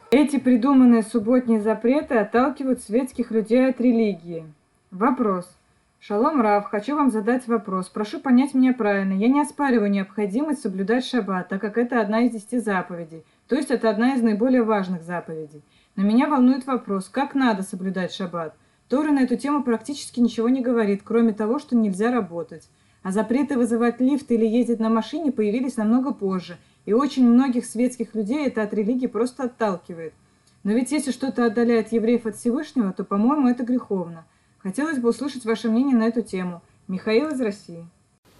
Эти придуманные субботние запреты отталкивают светских людей от религии. Вопрос. Шалом Рав, хочу вам задать вопрос. Прошу понять меня правильно. Я не оспариваю необходимость соблюдать шаббат, так как это одна из 10 заповедей. То есть это одна из наиболее важных заповедей. Но меня волнует вопрос, как надо соблюдать шаббат? Тора на эту тему практически ничего не говорит, кроме того, что нельзя работать. А запреты вызывать лифт или ездить на машине появились намного позже, и очень многих светских людей это от религии просто отталкивает. Но ведь если что-то отдаляет евреев от Всевышнего, то, по-моему, это греховно. Хотелось бы услышать ваше мнение на эту тему. Михаил из России.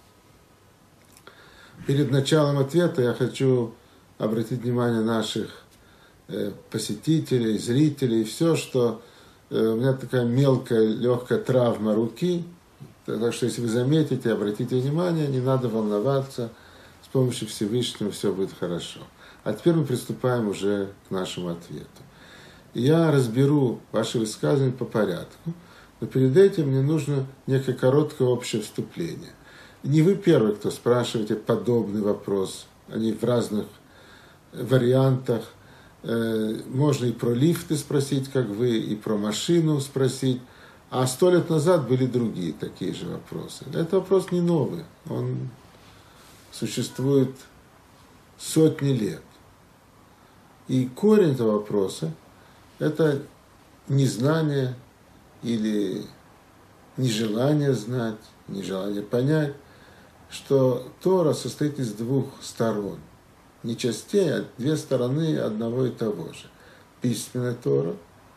Перед началом ответа я хочу обратить внимание наших посетителей, зрителей, все, что у меня такая мелкая, легкая травма руки, так что если вы заметите, обратите внимание, не надо волноваться, с помощью Всевышнего все будет хорошо. А теперь мы приступаем уже к нашему ответу. Я разберу ваши высказывания по порядку, но перед этим мне нужно некое короткое общее вступление. Не вы первый, кто спрашиваете подобный вопрос, они в разных вариантах. Можно и про лифты спросить, как вы, и про машину спросить. А 100 лет назад были другие такие же вопросы. Этот вопрос не новый, он существует сотни лет. И корень этого вопроса – это незнание или нежелание знать, нежелание понять, что Тора состоит из двух сторон. Не частей, а две стороны одного и того же. Письменная Тора,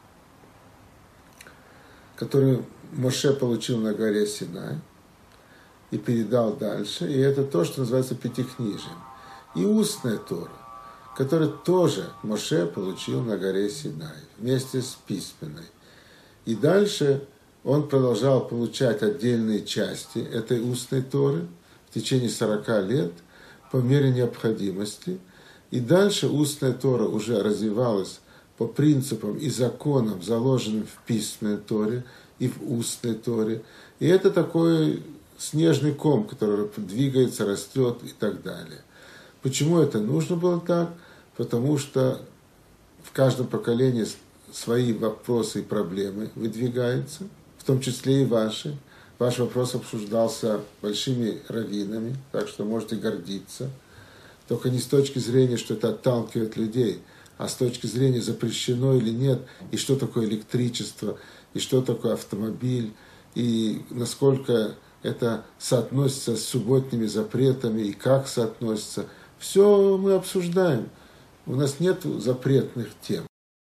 которую Моше получил на горе Синай и передал дальше, и это то, что называется Пятикнижием. И устная Тора, которую тоже Моше получил на горе Синай вместе с письменной. И дальше он продолжал получать отдельные части этой устной Торы в течение 40 лет по мере необходимости. И дальше устная Тора уже развивалась по принципам и законам, заложенным в письменной Торе и в устной Торе. И это такой снежный ком, который двигается, растет и так далее. Почему это нужно было так? Потому что в каждом поколении свои вопросы и проблемы выдвигаются, в том числе и ваши. Ваш вопрос обсуждался большими раввинами, так что можете гордиться. Только не с точки зрения, что это отталкивает людей, а с точки зрения, запрещено или нет, и что такое электричество, и что такое автомобиль, и насколько это соотносится с субботними запретами, и как соотносится. Все мы обсуждаем. У нас нет запретных тем.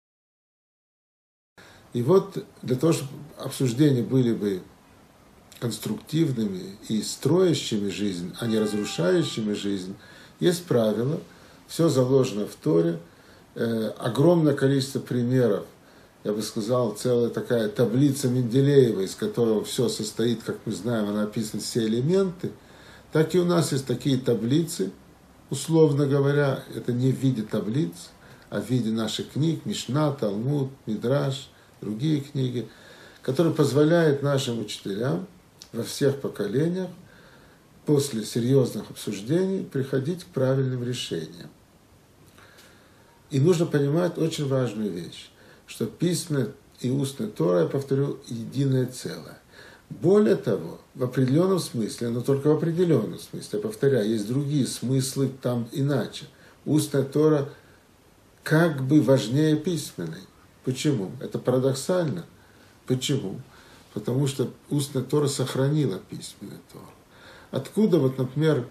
И вот для того, чтобы обсуждения были бы конструктивными и строящими жизнь, а не разрушающими жизнь, есть правило, все заложено в Торе, огромное количество примеров, я бы сказал, целая такая таблица Менделеева, из которого все состоит, как мы знаем, она описаны все элементы, так и у нас есть такие таблицы, условно говоря, это не в виде таблиц, а в виде наших книг, Мишна, Талмуд, Мидраш, другие книги, которые позволяют нашим учителям во всех поколениях после серьезных обсуждений приходить к правильным решениям. И нужно понимать очень важную вещь, что письменная и устная Тора, я повторю, единое целое. Более того, в определенном смысле, но только в определенном смысле, я повторяю, есть другие смыслы там иначе. Устная Тора как бы важнее письменной. Почему? Это парадоксально. Почему? Потому что устная Тора сохранила письменную Тору. Откуда, вот, например,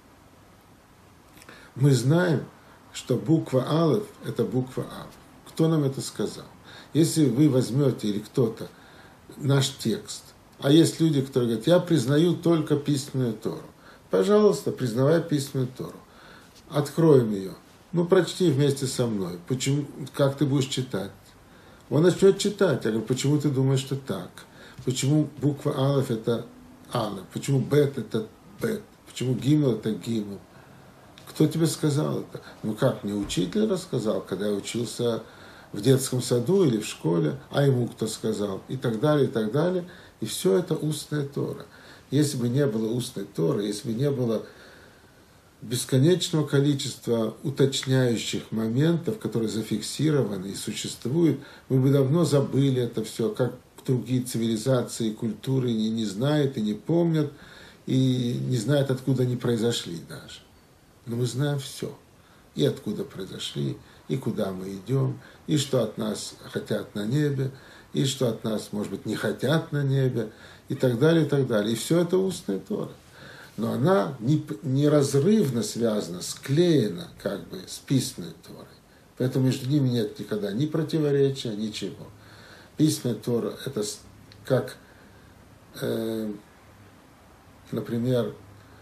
мы знаем, что буква Алеф – это буква Ав. Кто нам это сказал? Если вы возьмете, или кто-то, наш текст, а есть люди, которые говорят, я признаю только письменную Тору. Пожалуйста, признавай письменную Тору. Откроем ее. Ну, прочти вместе со мной. Почему, как ты будешь читать? Он начнет читать. Я говорю, почему ты думаешь, что так? Почему буква Алеф – это Алеф? Почему Бет – это Бет? Почему Гимел – это Гимел? Кто тебе сказал это? Ну как, мне учитель рассказал, когда я учился в детском саду или в школе, а ему кто сказал? И так далее, и так далее. И все это устная Тора. Если бы не было устной Торы, если бы не было бесконечного количества уточняющих моментов, которые зафиксированы и существуют, мы бы давно забыли это все, как другие цивилизации и культуры не знают и не помнят, и не знают, откуда они произошли даже. Но мы знаем все. И откуда произошли, и куда мы идем, и что от нас хотят на небе, и что от нас, может быть, не хотят на небе, и так далее, и так далее. И все это устная Тора. Но она неразрывно связана, склеена как бы с письменной Торой. Поэтому между ними нет никогда ни противоречия, ничего. Письменная Тора – это как, например,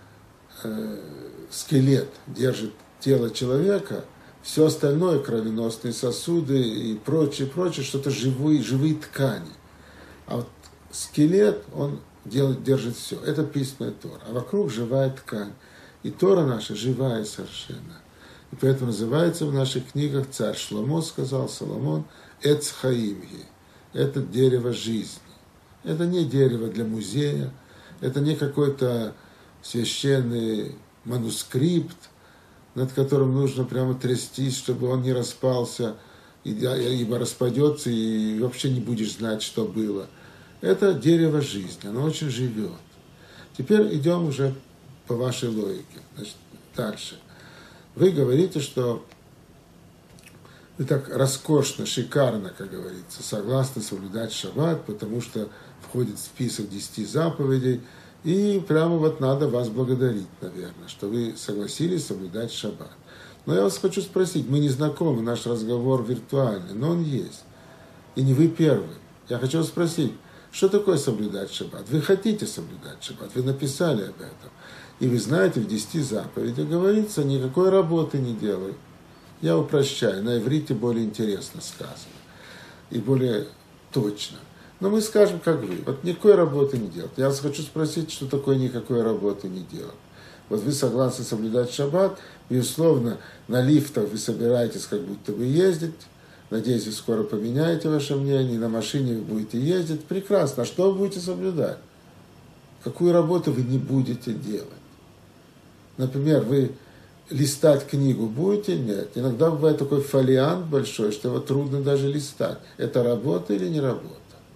скелет держит тело человека, все остальное, кровеносные сосуды и прочее, что-то живые ткани. А вот скелет, он держит все. Это письменная Тора. А вокруг живая ткань. И Тора наша живая совершенно. И поэтому называется в наших книгах царь Шломо сказал, Соломон, Эц Хаимги. Это дерево жизни. Это не дерево для музея, это не какой-то священный манускрипт, над которым нужно прямо трястись, чтобы он не распался, ибо распадется, и вообще не будешь знать, что было. Это дерево жизни, оно очень живет. Теперь идем уже по вашей логике. Значит, дальше. Вы говорите, что вы так роскошно, шикарно, как говорится, согласны соблюдать шаббат, потому что входит в список 10 заповедей, и прямо вот надо вас благодарить, наверное, что вы согласились соблюдать шаббат. Но я вас хочу спросить, мы не знакомы, наш разговор виртуальный, но он есть. И не вы первый. Я хочу вас спросить, что такое соблюдать шаббат? Вы хотите соблюдать шаббат, вы написали об этом. И вы знаете, в 10 заповедях говорится, никакой работы не делай. Я упрощаю, на иврите более интересно сказано. И более точно. Но мы скажем, как вы. Вот никакой работы не делать. Я вас хочу спросить, что такое никакой работы не делать. Вот вы согласны соблюдать шаббат, безусловно, на лифтах вы собираетесь как будто бы ездить. Надеюсь, вы скоро поменяете ваше мнение, на машине вы будете ездить. Прекрасно. А что вы будете соблюдать? Какую работу вы не будете делать? Например, вы листать книгу будете? Нет. Иногда бывает такой фолиант большой, что его трудно даже листать. Это работа или не работа?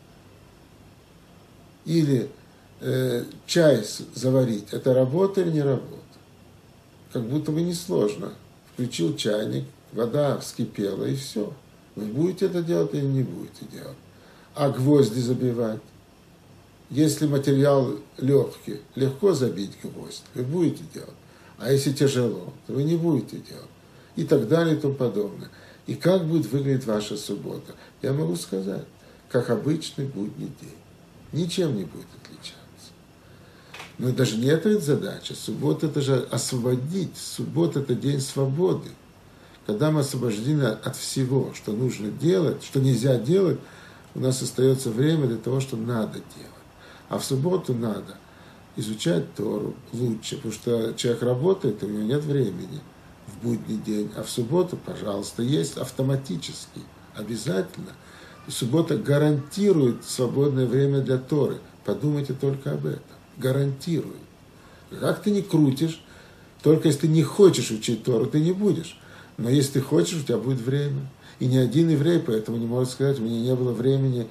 Или чай заварить, это работа или не работа? Как будто бы несложно. Включил чайник, вода вскипела и все. Вы будете это делать или не будете делать? А гвозди забивать? Если материал легкий, легко забить гвоздь, вы будете делать. А если тяжело, то вы не будете делать. И так далее и тому подобное. И как будет выглядеть ваша суббота? Я могу сказать, как обычный будний день. Ничем не будет отличаться. Но даже не это задача. Суббота – это же освободить. Суббота – это день свободы. Когда мы освобождены от всего, что нужно делать, что нельзя делать, у нас остается время для того, что надо делать. А в субботу надо изучать Тору лучше, потому что человек работает, и у него нет времени в будний день. А в субботу, пожалуйста, есть автоматически, обязательно. И суббота гарантирует свободное время для Торы. Подумайте только об этом. Гарантирует. Как ты не крутишь, только если ты не хочешь учить Тору, ты не будешь. Но если ты хочешь, у тебя будет время. И ни один еврей поэтому не может сказать, у меня не было времени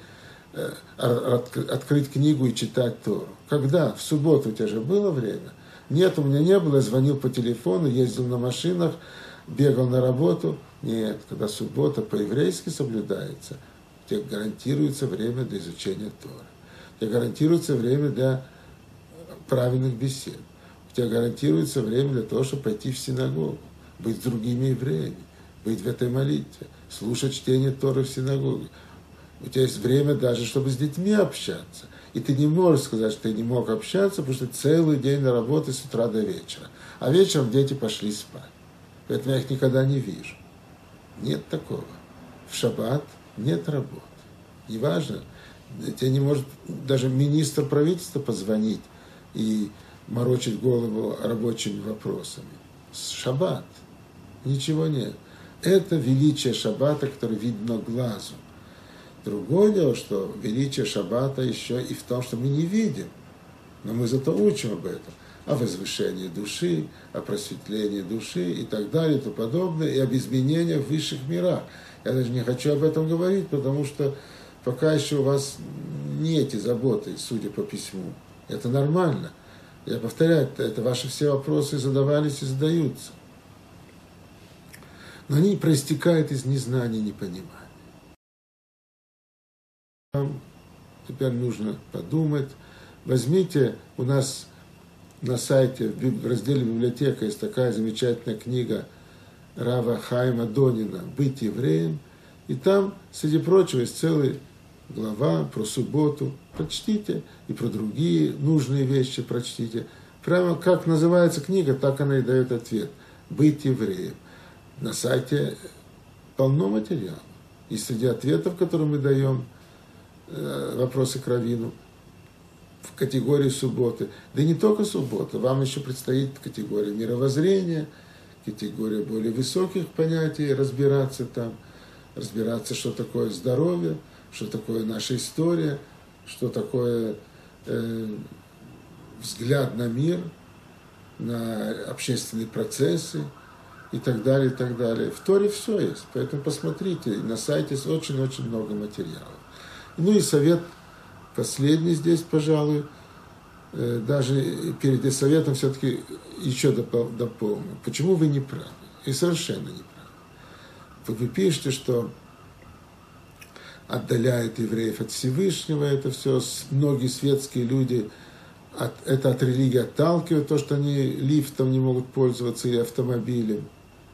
открыть книгу и читать Тору. Когда? В субботу у тебя же было время? Нет, у меня не было, я звонил по телефону, ездил на машинах, бегал на работу. Нет, когда суббота по-еврейски соблюдается, тебе гарантируется время для изучения Торы. Тебе гарантируется время для правильных бесед. У тебя гарантируется время для того, чтобы пойти в синагогу, быть с другими евреями, быть в этой молитве, слушать чтение Торы в синагоге. У тебя есть время даже, чтобы с детьми общаться. И ты не можешь сказать, что ты не мог общаться, потому что целый день на работе с утра до вечера. А вечером дети пошли спать. Поэтому я их никогда не вижу. Нет такого. В шаббат нет работы. Неважно. Тебе не может даже министр правительства позвонить и морочить голову рабочими вопросами. Шаббат. Ничего нет. Это величие шаббата, которое видно глазу. Другое дело, что величие шаббата еще и в том, что мы не видим. Но мы зато учим об этом. о возвышении души, о просветлении души и так далее и тому подобное, и об изменениях в высших мирах. Я даже не хочу об этом говорить, потому что пока еще у вас не эти заботы, судя по письму. Это нормально. Я повторяю, это ваши все вопросы задавались и задаются. Но они проистекают из незнания, непонимания. Вам теперь нужно подумать. Возьмите, у нас на сайте, в разделе библиотека есть такая замечательная книга Рава Хаима Донина «Быть евреем». И там, среди прочего, есть целая глава про субботу. Прочтите. И про другие нужные вещи прочтите. Прямо как называется книга, так она и дает ответ. «Быть евреем». На сайте полно материала. И среди ответов, которые мы даем, вопросы к раввину, в категории субботы. Да и не только суббота, вам еще предстоит категория мировоззрения, категория более высоких понятий, разбираться там, разбираться, что такое здоровье, что такое наша история, что такое взгляд на мир, на общественные процессы и так далее, и так далее. В Торе все есть, поэтому посмотрите, на сайте есть очень-очень много материалов. Ну и совет последний здесь, пожалуй, даже перед советом все-таки еще дополню. Почему вы не правы? И совершенно не правы. Вы пишете, что отдаляет евреев от Всевышнего, это все, многие светские люди это от религии отталкивают, то, что они лифтом не могут пользоваться или автомобилем.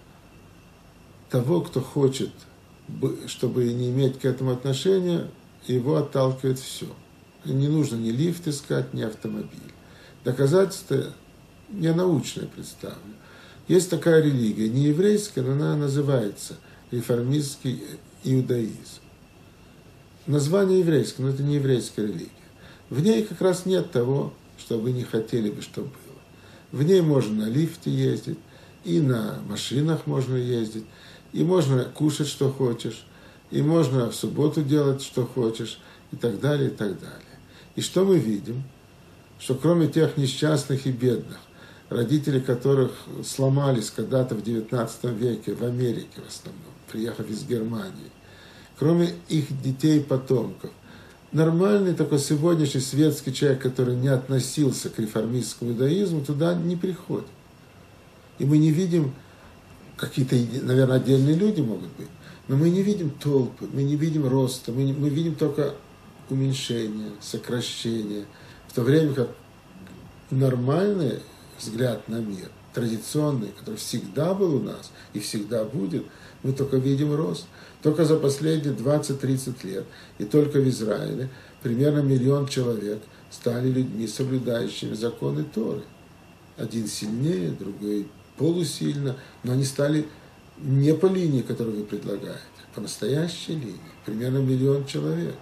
Того, кто хочет, чтобы не иметь к этому отношения, его отталкивает все. Не нужно ни лифт искать, ни автомобиль. Доказательство я научное представлю. Есть такая религия, не еврейская, но она называется реформистский иудаизм. Название еврейское, но это не еврейская религия. В ней как раз нет того, что вы не хотели бы, чтобы было. В ней можно на лифте ездить, и на машинах можно ездить, и можно кушать, что хочешь, и можно в субботу делать, что хочешь, и так далее, и так далее. И что мы видим? Что кроме тех несчастных и бедных, родители которых сломались когда-то в XIX веке, в Америке в основном, приехав из Германии, кроме их детей и потомков, нормальный такой сегодняшний светский человек, который не относился к реформистскому иудаизму, туда не приходит. И мы не видим, какие-то, наверное, отдельные люди могут быть, но мы не видим толпы, мы не видим роста, мы видим только уменьшение, сокращение, в то время как нормальный взгляд на мир, традиционный, который всегда был у нас и всегда будет, мы только видим рост. Только за последние 20-30 лет, и только в Израиле, примерно 1 миллион человек стали людьми, соблюдающими законы Торы. Один сильнее, другой полусильно, но они стали не по линии, которую вы предлагаете, а по настоящей линии. Примерно 1 миллион человек.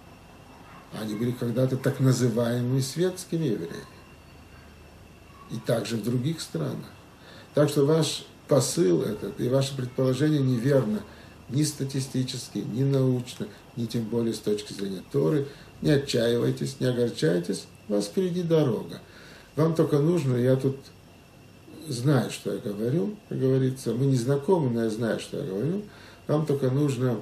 Они были когда-то так называемыми светскими евреями. И также в других странах. Так что ваш посыл этот и ваше предположение неверно ни статистически, ни научно, ни тем более с точки зрения Торы. Не отчаивайтесь, не огорчайтесь, у вас впереди дорога. Вам только нужно, я тут знаю, что я говорю, как говорится, мы не знакомы, но я знаю, что я говорю, вам только нужно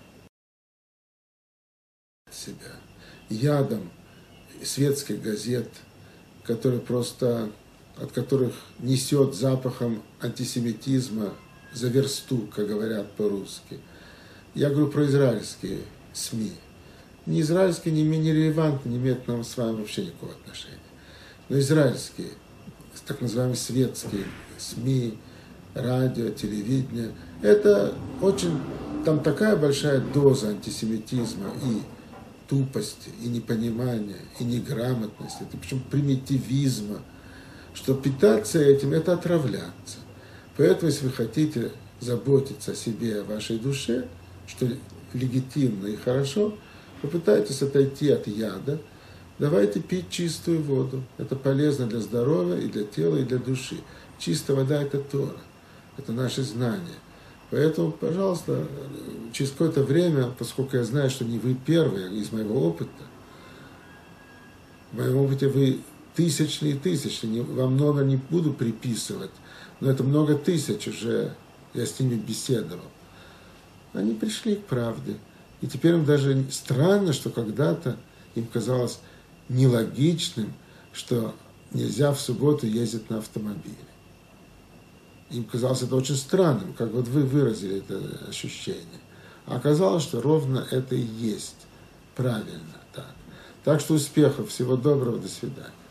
себя ядом светских газет, которые просто, от которых несет запахом антисемитизма за версту, как говорят по-русски. Я говорю про израильские СМИ. Не израильские, не менее релевантны, не имеют к нам с вами вообще никакого отношения. Но израильские, так называемые светские СМИ, радио, телевидение, это очень, там такая большая доза антисемитизма и тупости, и непонимания, и неграмотности, причем примитивизма, что питаться этим – это отравляться. Поэтому, если вы хотите заботиться о себе, о вашей душе, что легитимно и хорошо, попытайтесь отойти от яда, давайте пить чистую воду. Это полезно для здоровья, и для тела, и для души. Чистая вода – это Тора, это наши знания. Поэтому, пожалуйста, через какое-то время, поскольку я знаю, что не вы первые из моего опыта, в моем опыте вы тысячные и тысячные, вам много не буду приписывать, но это много тысяч уже, я с ними беседовал. Они пришли к правде. И теперь им даже странно, что когда-то им казалось нелогичным, что нельзя в субботу ездить на автомобиле. Им казалось это очень странным, как вот вы выразили это ощущение. А оказалось, что ровно это и есть правильно так. Так что успехов, всего доброго, до свидания.